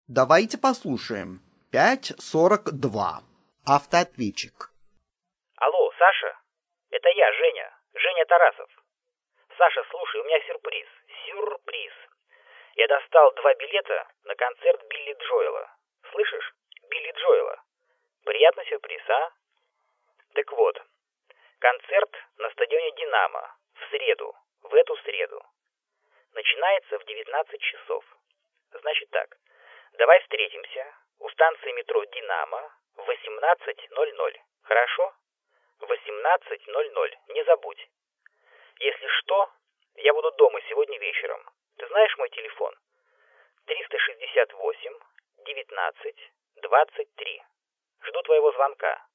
Давайте послушаем. 5:42. Автоответчик. Алло, Саша? Это я, Женя. Женя Тарасов. Саша, слушай, у меня сюрприз. Сюрприз. Я достал 2 билета на концерт Билли Джоэла. Слышишь? Билли Джоэла. Приятный сюрприз, а? Так вот, концерт на стадионе «Динамо» в среду, в эту среду. Начинается в 19 часов. Значит так, давай встретимся у станции метро «Динамо» в 18:00. Хорошо? 18:00. Не забудь. Если что, я буду дома сегодня вечером. Ты знаешь мой телефон? 368 19 23. Жду твоего звонка.